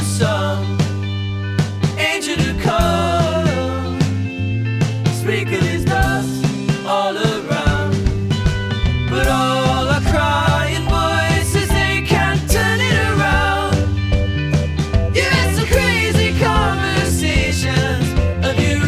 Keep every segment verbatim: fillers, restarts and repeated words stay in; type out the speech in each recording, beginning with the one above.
some angel to come, sprinkle his dust all around. But all our crying voices, they can't turn it around. You had some crazy conversations of your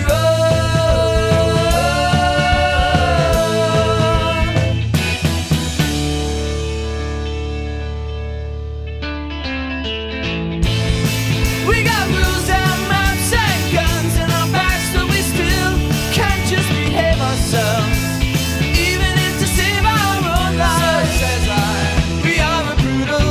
We got rules and maps and guns in our backs, but we still can't just behave ourselves, even if to save our own lives. So says I, we are a brutal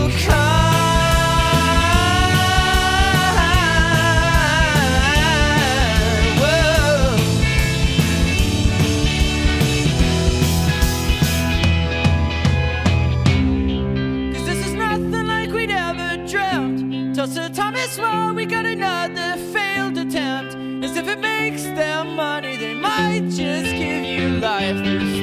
kind. Whoa. 'Cause this is nothing like we'd ever dreamt. Till Sir Thomas More, we got another failed attempt. As if it makes them money, they might just give you life through